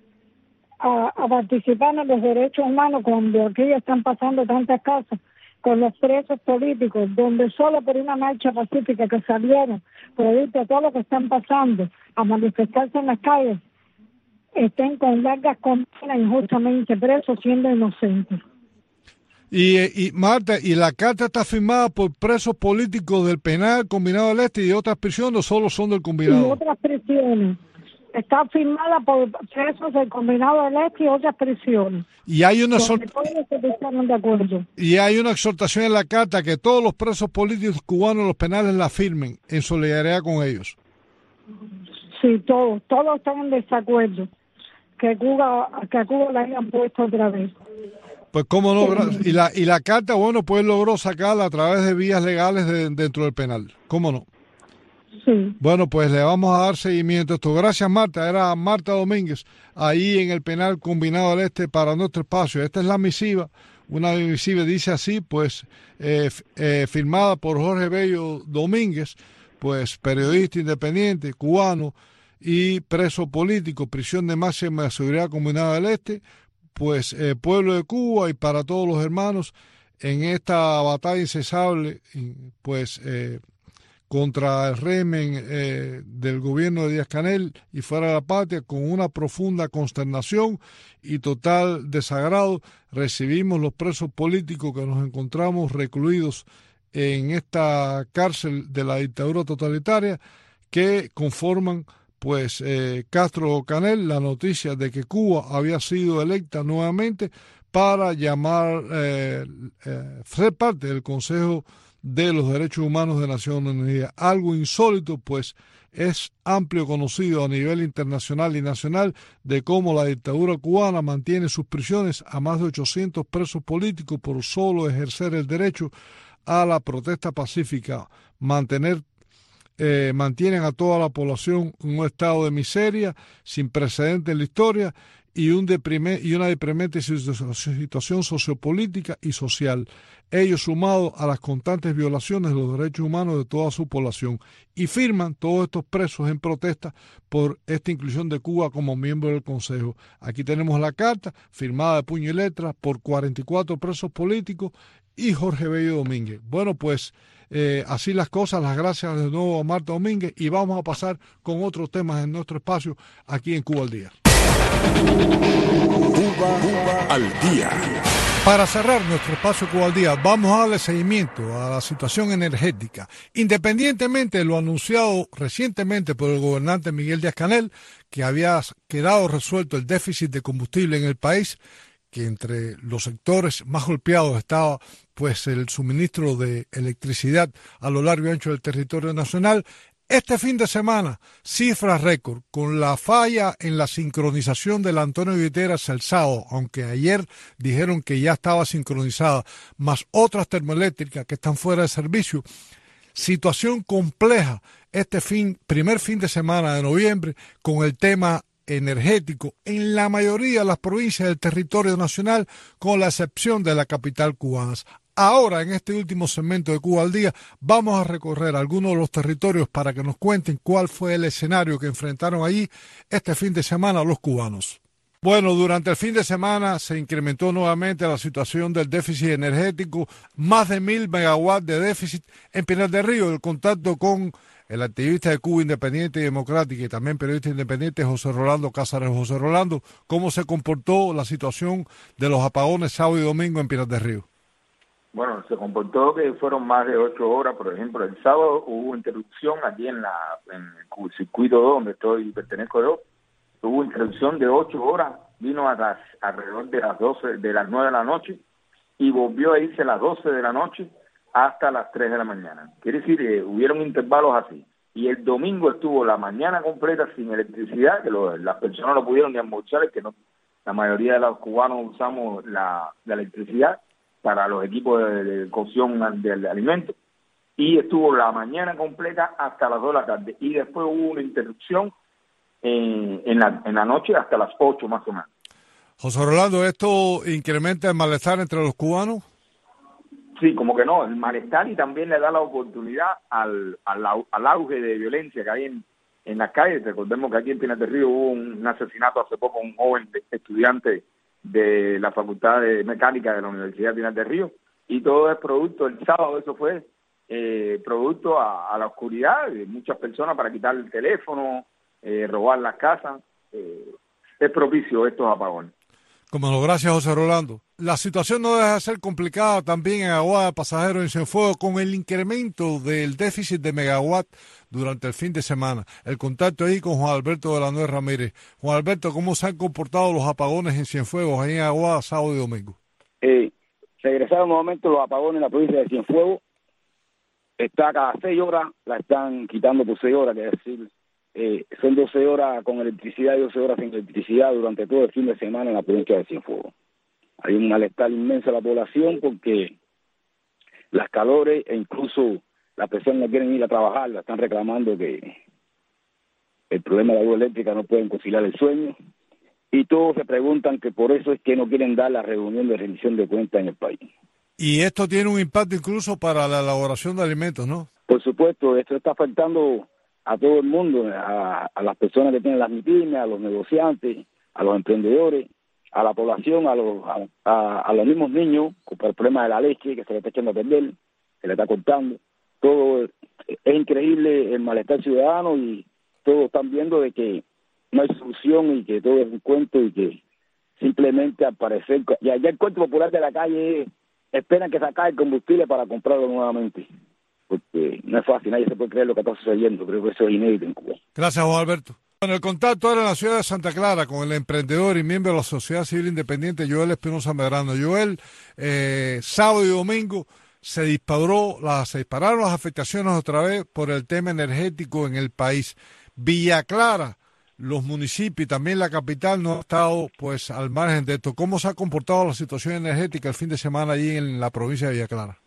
a, a participar en los derechos humanos cuando aquí están pasando tantas cosas con los presos políticos, donde solo por una marcha pacífica que salieron, producto de todo lo que están pasando, a manifestarse en las calles, estén con largas condenas injustamente presos siendo inocentes. Y, y Marta, ¿y la carta está firmada por presos políticos del penal Combinado del Este y de otras prisiones o solo son del Combinado? Y otras prisiones. Está firmada por presos del Combinado del Este y otras prisiones. Y hay una todos están de acuerdo. Y hay una exhortación en la carta que todos los presos políticos cubanos en los penales la firmen en solidaridad con ellos. Sí, todos, todos están en desacuerdo que Cuba, que a Cuba la hayan puesto otra vez. Pues cómo no, y la y la carta, bueno, pues logró sacarla a través de vías legales de, dentro del penal. ¿Cómo no? Sí. Bueno, pues le vamos a dar seguimiento a esto. Gracias, Marta. Era Marta Domínguez, ahí en el penal Combinado del Este para nuestro espacio. Esta es la misiva, una misiva dice así, pues, eh, eh, firmada por Jorge Bello Domínguez, pues periodista independiente, cubano y preso político, prisión de máxima seguridad Combinado del Este, pues eh, pueblo de Cuba y para todos los hermanos en esta batalla incesable, pues eh, contra el régimen eh, del gobierno de Díaz-Canel y fuera de la patria, con una profunda consternación y total desagrado, recibimos los presos políticos que nos encontramos recluidos en esta cárcel de la dictadura totalitaria que conforman pues eh, Castro Canel la noticia de que Cuba había sido electa nuevamente para llamar, eh, eh, ser parte del Consejo de los Derechos Humanos de Naciones Unidas. Algo insólito, pues es amplio conocido a nivel internacional y nacional de cómo la dictadura cubana mantiene sus prisiones a más de ochocientos presos políticos por solo ejercer el derecho a la protesta pacífica, mantener Eh, mantienen a toda la población en un estado de miseria sin precedentes en la historia y, un deprime, y una deprimente situación sociopolítica y social, ellos sumados a las constantes violaciones de los derechos humanos de toda su población, y firman todos estos presos en protesta por esta inclusión de Cuba como miembro del Consejo. Aquí tenemos la carta firmada de puño y letra por cuarenta y cuatro presos políticos y Jorge Bello Domínguez. Bueno, pues Eh, así las cosas, las gracias de nuevo a Marta Domínguez y vamos a pasar con otros temas en nuestro espacio aquí en Cuba al Día. Cuba, Cuba al Día. Para cerrar nuestro espacio Cuba al Día, vamos a darle seguimiento a la situación energética. Independientemente de lo anunciado recientemente por el gobernante Miguel Díaz-Canel, que había quedado resuelto el déficit de combustible en el país, que entre los sectores más golpeados estaba pues el suministro de electricidad a lo largo y ancho del territorio nacional. Este fin de semana, cifras récord, con la falla en la sincronización del Antonio Guiteras el sábado, aunque ayer dijeron que ya estaba sincronizada, más otras termoeléctricas que están fuera de servicio. Situación compleja este fin, primer fin de semana de noviembre con el tema energético en la mayoría de las provincias del territorio nacional, con la excepción de la capital cubana. Ahora, en este último segmento de Cuba al Día, vamos a recorrer algunos de los territorios para que nos cuenten cuál fue el escenario que enfrentaron allí este fin de semana los cubanos. Bueno, durante el fin de semana se incrementó nuevamente la situación del déficit energético, más de mil megawatts de déficit en Pinar del Río. El contacto con el activista de Cuba Independiente y Democrática y también periodista independiente José Rolando Cázares. José Rolando, ¿cómo se comportó la situación de los apagones sábado y domingo en Pinar del Río? Bueno, se comportó que fueron más de ocho horas. Por ejemplo, el sábado hubo interrupción aquí en, la, en el circuito dos, donde estoy pertenezco yo. Hubo interrupción de ocho horas, vino a las, alrededor de las doce, de las nueve de la noche, y volvió a irse a las doce de la noche hasta las tres de la mañana. Quiere decir que hubieron intervalos así. y el domingo estuvo la mañana completa sin electricidad, que lo, las personas no pudieron ni almorzar, que no, la mayoría de los cubanos usamos la, la electricidad para los equipos de, de cocción de, de alimentos, y estuvo la mañana completa hasta las dos de la tarde, y después hubo una interrupción en, en, la, en la noche hasta las ocho más o menos. José Rolando, ¿esto incrementa el malestar entre los cubanos? Sí, como que no, el malestar, y también le da la oportunidad al, al, al auge de violencia que hay en, en las calles. Recordemos que aquí en Pinar del Río hubo un, un asesinato hace poco, un joven de, estudiante de la Facultad de Mecánica de la Universidad de Pinar del Río, y todo es producto, el sábado eso fue eh, producto a, a la oscuridad de muchas personas para quitar el teléfono, eh, robar las casas. Eh, es propicio estos apagones. Como no, gracias José Rolando. La situación no deja de ser complicada también en Aguada, Pasajeros y Cienfuegos, con el incremento del déficit de megawatt durante el fin de semana. El contacto ahí con Juan Alberto de la Nuez Ramírez. Juan Alberto, ¿cómo se han comportado los apagones en Cienfuegos, ahí en Aguada, sábado y domingo? Eh, regresaron nuevamente los apagones en la provincia de Cienfuegos. Está cada seis horas, la están quitando por seis horas, que es decir, eh, son doce horas con electricidad y doce horas sin electricidad durante todo el fin de semana en la provincia de Cienfuegos. Hay un malestar inmenso a la población porque las calores e incluso las personas no quieren ir a trabajar, la están reclamando que el problema de la luz eléctrica no pueden conciliar el sueño, y todos se preguntan que por eso es que no quieren dar la reunión de rendición de cuentas en el país. Y esto tiene un impacto incluso para la elaboración de alimentos, ¿no? Por supuesto, esto está afectando a todo el mundo, a, a las personas que tienen las MIPYMES, a los negociantes, a los emprendedores, a la población, a los a, a, a los mismos niños, por el problema de la leche que se le está echando a perder, se le está cortando. Todo es, es increíble el malestar ciudadano, y todos están viendo de que no hay solución y que todo es un cuento, y que simplemente al parecer, ya, ya el cuento popular de la calle es, esperan que se acabe el combustible para comprarlo nuevamente, porque no es fácil, nadie se puede creer lo que está sucediendo. Creo que eso es inédito en Cuba. Gracias, Juan Alberto. En el contacto ahora en la ciudad de Santa Clara con el emprendedor y miembro de la Sociedad Civil Independiente, Joel Espinosa Medrano. Joel, eh, sábado y domingo se disparó, las, se dispararon las afectaciones otra vez por el tema energético en el país. Villa Clara, los municipios y también la capital no han estado pues al margen de esto. ¿Cómo se ha comportado la situación energética el fin de semana allí en la provincia de Villa Clara?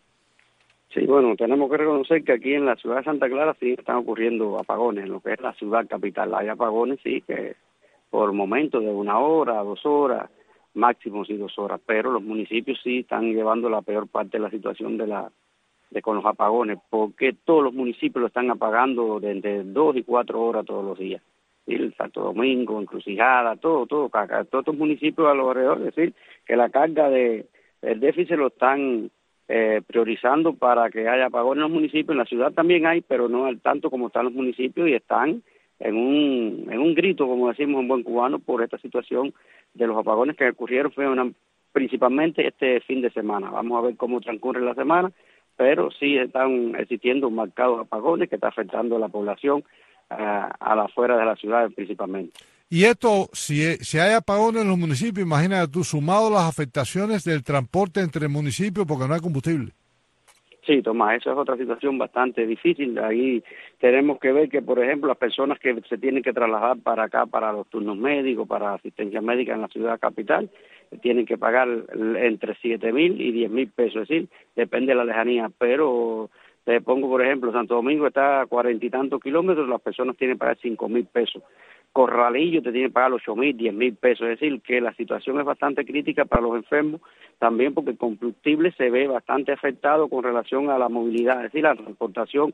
Sí, bueno, tenemos que reconocer que aquí en la ciudad de Santa Clara sí están ocurriendo apagones, en lo que es la ciudad capital. Hay apagones, sí, que por momentos de una hora, dos horas, máximo sí dos horas, pero los municipios sí están llevando la peor parte de la situación de la de con los apagones, porque todos los municipios lo están apagando de entre dos y cuatro horas todos los días. El Santo Domingo, Encrucijada, todo, todo, todos estos municipios a los alrededores, es decir, que la carga de el déficit lo están Eh, priorizando para que haya apagones en los municipios. En la ciudad también hay, pero no al tanto como están los municipios, y están en un en un grito, como decimos en buen cubano, por esta situación de los apagones que ocurrieron fue una, principalmente este fin de semana. Vamos a ver cómo transcurre la semana, pero sí están existiendo marcados apagones que está afectando a la población uh, a las afueras de las ciudades principalmente. Y esto, si, si hay apagones en los municipios, imagínate tú, sumado las afectaciones del transporte entre municipios porque no hay combustible. Sí, Tomás, eso es otra situación bastante difícil. Ahí tenemos que ver que, por ejemplo, las personas que se tienen que trasladar para acá, para los turnos médicos, para asistencia médica en la ciudad capital, tienen que pagar entre siete mil y diez mil pesos, es decir, depende de la lejanía, pero te pongo, por ejemplo, Santo Domingo está a cuarenta y tantos kilómetros, las personas tienen que pagar cinco mil pesos. Corralillo te tiene que pagar ocho mil, diez mil pesos, es decir, que la situación es bastante crítica para los enfermos, también porque el combustible se ve bastante afectado con relación a la movilidad, es decir, la transportación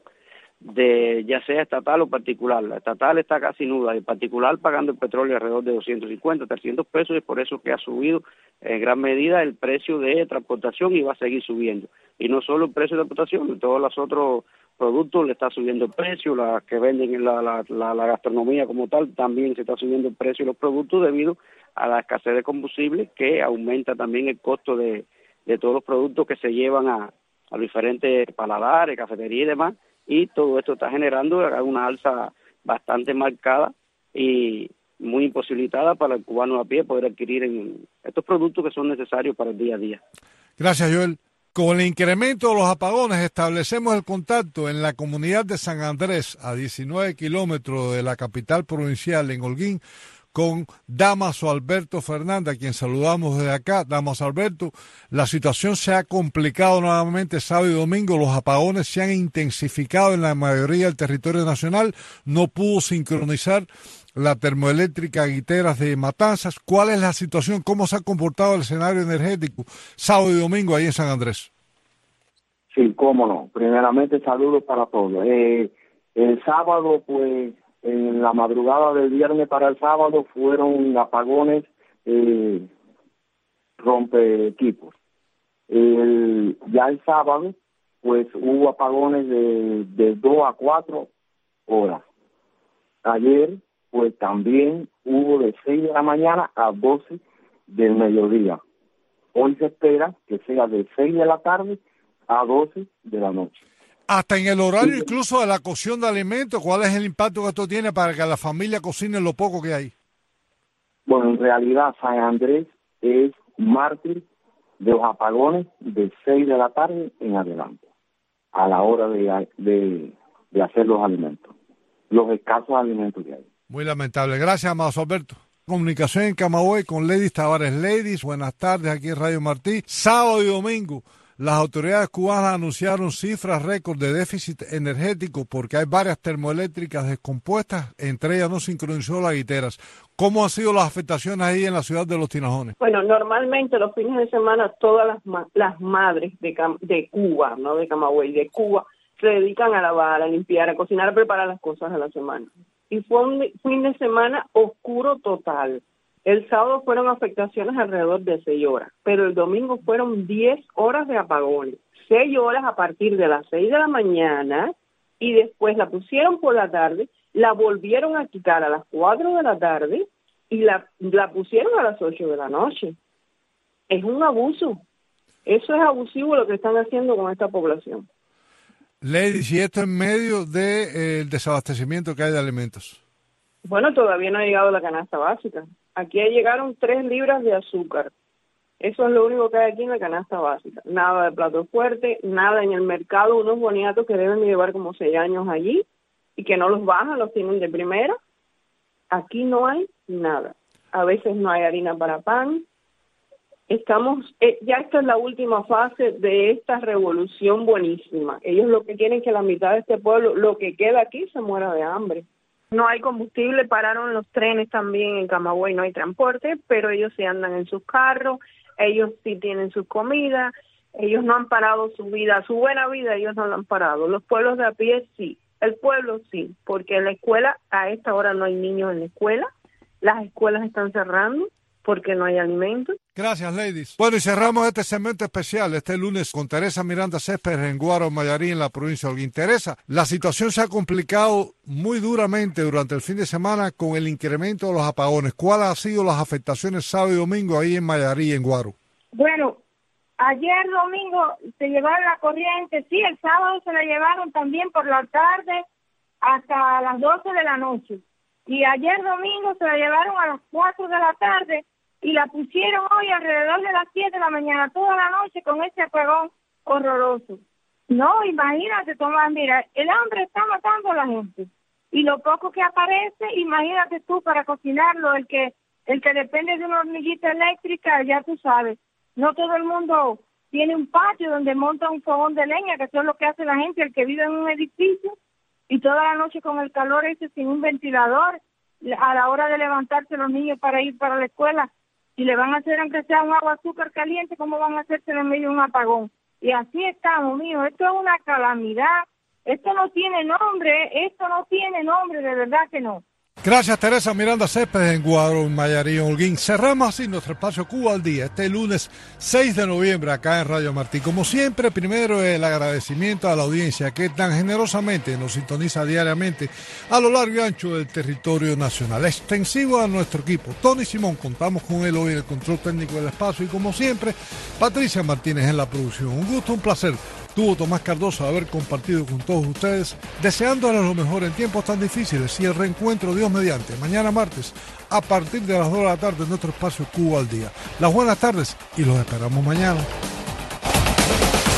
de ya sea estatal o particular. La estatal está casi nuda, el particular pagando el petróleo alrededor de doscientos cincuenta, trescientos pesos, y es por eso que ha subido en gran medida el precio de transportación y va a seguir subiendo. Y no solo el precio de transportación, todos los otros productos le está subiendo el precio, las que venden en la, la, la, la gastronomía como tal, también se está subiendo el precio de los productos debido a la escasez de combustible, que aumenta también el costo de, de todos los productos que se llevan a, a los diferentes paladares, cafeterías y demás, y todo esto está generando una alza bastante marcada y muy imposibilitada para el cubano a pie poder adquirir en estos productos que son necesarios para el día a día. Gracias, Joel. Con el incremento de los apagones establecemos el contacto en la comunidad de San Andrés, a diecinueve kilómetros de la capital provincial en Holguín, con Damaso Alberto Fernández, a quien saludamos desde acá. Damaso Alberto, la situación se ha complicado nuevamente sábado y domingo, los apagones se han intensificado en la mayoría del territorio nacional, no pudo sincronizar la termoeléctrica Guiteras de Matanzas. ¿Cuál es la situación? ¿Cómo se ha comportado el escenario energético sábado y domingo ahí en San Andrés? Sí, cómo no. Primeramente, saludos para todos. Eh, el sábado, pues, en la madrugada del viernes para el sábado fueron apagones eh, rompe equipos. El, ya el sábado, pues, hubo apagones de, de dos a cuatro horas. Ayer, pues, también hubo de seis de la mañana a doce del mediodía. Hoy se espera que sea de seis de la tarde a doce de la noche. Hasta en el horario incluso de la cocción de alimentos, ¿cuál es el impacto que esto tiene para que la familia cocine lo poco que hay? Bueno, en realidad San Andrés es mártir de los apagones de seis de la tarde en adelante, a la hora de, de, de hacer los alimentos, los escasos alimentos que hay. Muy lamentable. Gracias, Amado Alberto. Comunicación en Camagüey con Ladies Tavares. Ladies, buenas tardes aquí en Radio Martí. Sábado y domingo, las autoridades cubanas anunciaron cifras récord de déficit energético porque hay varias termoeléctricas descompuestas, entre ellas no sincronizó las Guiteras. ¿Cómo han sido las afectaciones ahí en la ciudad de Los Tinajones? Bueno, normalmente los fines de semana todas las, ma las madres de, Cam de Cuba, no de Camagüey, de Cuba, se dedican a lavar, a limpiar, a cocinar, a preparar las cosas de la semana. Y fue un fin de semana oscuro total. El sábado fueron afectaciones alrededor de seis horas, pero el domingo fueron diez horas de apagones. seis horas a partir de las seis de la mañana y después la pusieron por la tarde, la volvieron a quitar a las cuatro de la tarde y la, la pusieron a las ocho de la noche. Es un abuso. Eso es abusivo lo que están haciendo con esta población. Lady, y esto en medio del de, eh, desabastecimiento que hay de alimentos. Bueno, todavía no ha llegado la canasta básica. Aquí llegaron tres libras de azúcar. Eso es lo único que hay aquí en la canasta básica. Nada de plato fuerte, nada en el mercado, unos boniatos que deben llevar como seis años allí y que no los bajan, los tienen de primera. Aquí no hay nada. A veces no hay harina para pan. Estamos, eh, ya esta es la última fase de esta revolución buenísima. Ellos lo que quieren es que la mitad de este pueblo, lo que queda aquí, se muera de hambre. No hay combustible, pararon los trenes también en Camagüey, no hay transporte, pero ellos sí andan en sus carros, ellos sí tienen sus comidas, ellos no han parado su vida, su buena vida, ellos no la han parado. Los pueblos de a pie sí, el pueblo sí, porque en la escuela, a esta hora no hay niños en la escuela, las escuelas están cerrando porque no hay alimentos. Gracias, ladies. Bueno, y cerramos este segmento especial este lunes con Teresa Miranda Céspedes en Guaro, Mayarí, en la provincia de Holguín. Teresa, la situación se ha complicado muy duramente durante el fin de semana con el incremento de los apagones. ¿Cuáles han sido las afectaciones sábado y domingo ahí en Mayarí, en Guaro? Bueno, ayer domingo se llevaron la corriente, sí, el sábado se la llevaron también por la tarde hasta las doce de la noche. Y ayer domingo se la llevaron a las cuatro de la tarde y la pusieron hoy alrededor de las siete de la mañana, toda la noche, con ese apagón horroroso. No, imagínate, Tomás, mira, el hambre está matando a la gente. Y lo poco que aparece, imagínate tú, para cocinarlo, el que el que depende de una hornillita eléctrica, ya tú sabes, no todo el mundo tiene un patio donde monta un fogón de leña, que eso es lo que hace la gente, el que vive en un edificio, y toda la noche con el calor ese, sin un ventilador, a la hora de levantarse los niños para ir para la escuela, y le van a hacer aunque sea un agua azúcar caliente, ¿cómo van a hacerse en medio de un apagón? Y así estamos, mijo, esto es una calamidad, esto no tiene nombre, esto no tiene nombre, de verdad que no. Gracias, Teresa Miranda Céspedes en Guaro, en Mayarí, en Holguín. Cerramos así nuestro espacio Cuba al Día, este lunes seis de noviembre acá en Radio Martí. Como siempre, primero el agradecimiento a la audiencia que tan generosamente nos sintoniza diariamente a lo largo y ancho del territorio nacional. Extensivo a nuestro equipo. Tony Simón, contamos con él hoy en el control técnico del espacio y como siempre, Patricia Martínez en la producción. Un gusto, un placer. Tuvo Tomás Cardoso haber compartido con todos ustedes, deseándoles lo mejor en tiempos tan difíciles y el reencuentro, Dios mediante, mañana martes, a partir de las dos de la tarde en nuestro espacio Cuba al Día. Las buenas tardes y los esperamos mañana.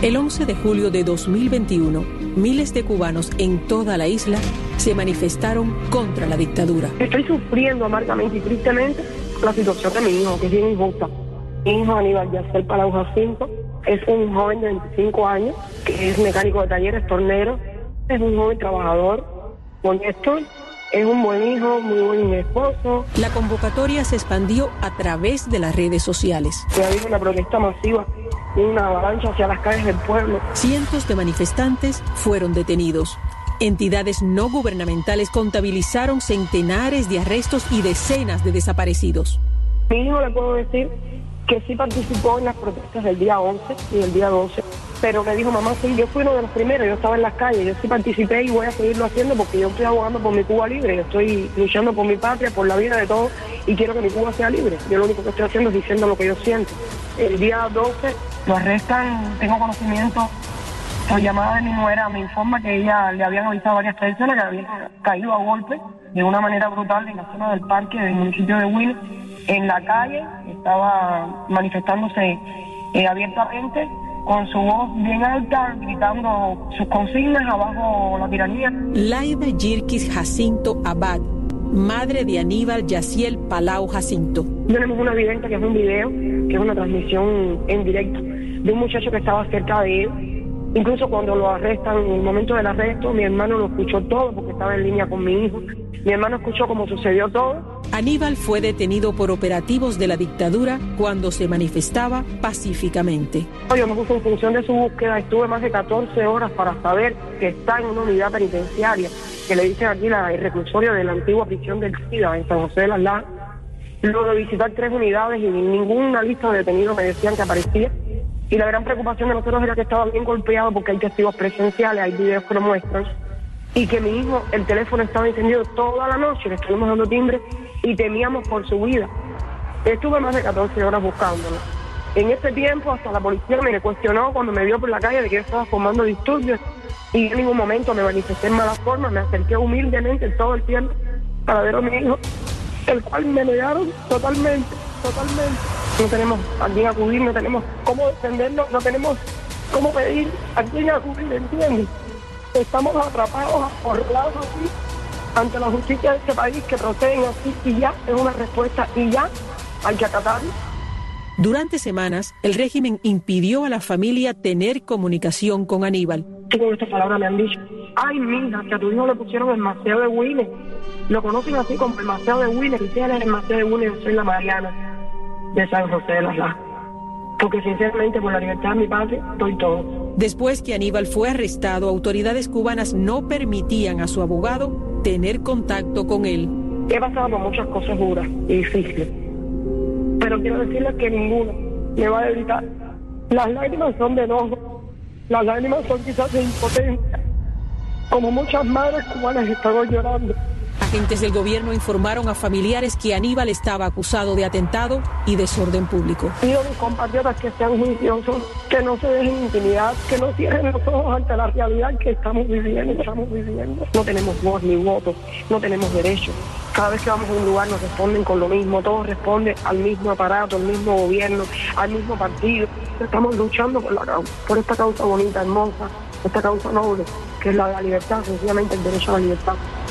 El once de julio de dos mil veintiuno, miles de cubanos en toda la isla se manifestaron contra la dictadura. Estoy sufriendo amargamente y tristemente la situación de mi hijo, que es bien injusta. Mi hijo Aníbal Yaciel Palau Jacinto es un joven de veinticinco años, que es mecánico de talleres, tornero, es un joven trabajador, honesto, es un buen hijo, muy buen esposo. La convocatoria se expandió a través de las redes sociales. Ha habido una protesta masiva, una avalancha hacia las calles del pueblo. Cientos de manifestantes fueron detenidos. Entidades no gubernamentales contabilizaron centenares de arrestos y decenas de desaparecidos. Mi hijo, le puedo decir que sí participó en las protestas del día once y del día doce, pero me dijo, mamá, sí, yo fui uno de los primeros, yo estaba en las calles, yo sí participé y voy a seguirlo haciendo porque yo estoy abogando por mi Cuba libre, yo estoy luchando por mi patria, por la vida de todos y quiero que mi Cuba sea libre. Yo lo único que estoy haciendo es diciendo lo que yo siento. El día doce lo arrestan, tengo conocimiento, por llamada de mi nuera me informa que ella le habían avisado a varias personas que habían caído a golpe de una manera brutal en la zona del parque del municipio de Huila, en la calle, estaba manifestándose eh, abiertamente, con su voz bien alta, gritando sus consignas abajo la tiranía. Laida Yirkis Jacinto Abad, madre de Aníbal Yaciel Palau Jacinto. Tenemos una evidencia que es un video, que es una transmisión en directo de un muchacho que estaba cerca de él. Incluso cuando lo arrestan, en el momento del arresto, mi hermano lo escuchó todo porque estaba en línea con mi hijo. Mi hermano escuchó cómo sucedió todo. Aníbal fue detenido por operativos de la dictadura cuando se manifestaba pacíficamente. Yo me puse en función de su búsqueda, estuve más de catorce horas para saber que está en una unidad penitenciaria, que le dicen aquí la, el reclusorio de la antigua prisión del SIDA en San José de las Lajas. Luego de visitar tres unidades y ninguna lista de detenidos me decían que aparecía. Y la gran preocupación de nosotros era que estaba bien golpeado porque hay testigos presenciales, hay videos que lo muestran, y que mi hijo, el teléfono estaba encendido toda la noche, le estuvimos dando timbre y temíamos por su vida. Estuve más de catorce horas buscándolo. En ese tiempo hasta la policía me cuestionó cuando me vio por la calle de que yo estaba formando disturbios y en ningún momento me manifesté en malas formas, me acerqué humildemente todo el tiempo para ver a mi hijo, el cual me negaron totalmente, totalmente. No tenemos a quién acudir, no tenemos cómo defendernos, no tenemos cómo pedir a quién acudir, ¿entiendes? Estamos atrapados, acorralados así, ante la justicia de este país que proceden así y ya es una respuesta y ya hay que acatarlo. Durante semanas, el régimen impidió a la familia tener comunicación con Aníbal. Y con estas palabras me han dicho, ay, mija, que a tu hijo le pusieron el Maceo de Huila. Lo conocen así como el Maceo de Huila, y si él es el Maceo de Huila, yo soy la Mariana de San José de las Lajas. Porque sinceramente por la libertad de mi padre doy todo. Después que Aníbal fue arrestado, autoridades cubanas no permitían a su abogado tener contacto con él. He pasado por muchas cosas duras y difíciles, pero quiero decirles que ninguno me va a evitar. Las lágrimas son de enojo, las lágrimas son quizás de impotencia, como muchas madres cubanas están hoy llorando. Agentes del gobierno informaron a familiares que Aníbal estaba acusado de atentado y desorden público. Pido a mis compatriotas que sean juiciosos, que no se dejen intimidar, que no cierren los ojos ante la realidad que estamos viviendo, estamos viviendo. No tenemos voz ni voto, no tenemos derechos. Cada vez que vamos a un lugar nos responden con lo mismo, todo responde al mismo aparato, al mismo gobierno, al mismo partido. Estamos luchando por la causa, por esta causa bonita, hermosa, esta causa noble, que es la de la libertad, sencillamente el derecho a la libertad.